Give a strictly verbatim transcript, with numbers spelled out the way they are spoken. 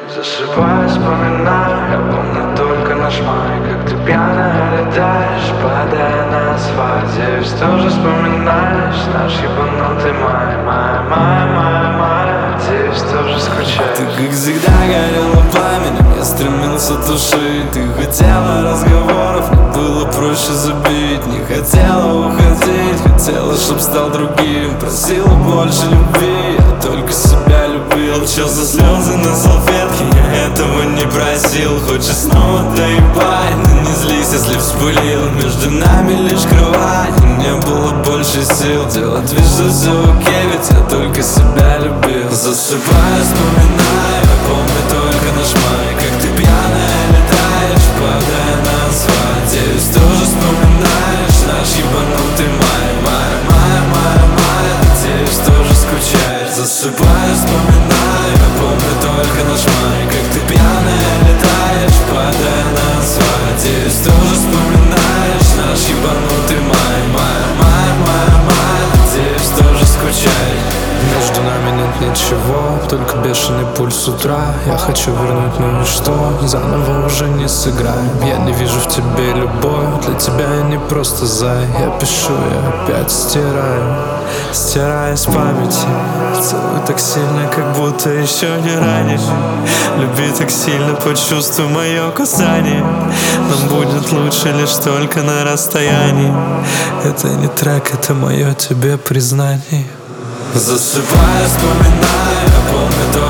Засыпаю, вспоминаю, я помню только наш май. Как ты пьяная летаешь, падая на асфальт. Я ведь тоже вспоминаешь наш ебанутый май. Май, май, май, май, здесь тоже скучаешь. Ты как всегда горела пламенем, я стремился тушить. Ты хотела разговоров, мне было проще забить. Не хотела уходить, хотела, чтоб стал другим. Просила больше любви, я только себя любил. Чё за слезы на салфетке, я этого не просил. Хочешь снова доебать, но не злись, если вспылил. Между нами лишь кровать, и мне было больше сил делать вид, что все окей, ведь я только себя любил. Засыпаю, вспоминаю, я помню только наш май. Как ты пьяная летаешь, падая на асфальт. Я ведь тоже вспоминаешь наш ебанутый май. Май, май, май, май, надеюсь, тоже скучаешь. Засыпаю, вспоминаю, я помню только наш май. Как ты пьяная летаешь, падая на асфальт. Я ведь тоже вспоминаешь наш ебанутый май. Май, май, май, май, надеюсь, тоже скучаешь. Между нами нет ничего, только бешеный пульс с утра. Я хочу вернуть, ну и что, заново уже не сыграем. Я не вижу в тебе любовь, для тебя я не просто зай. Я пишу, я опять стираю, стираю с памяти. Целую так сильно, как будто еще не ранее. Люби так сильно, почувствуй мое касание. Нам будет лучше лишь только на расстоянии. Это не трек, это мое тебе признание. Засыпаю, вспоминаю, я помню то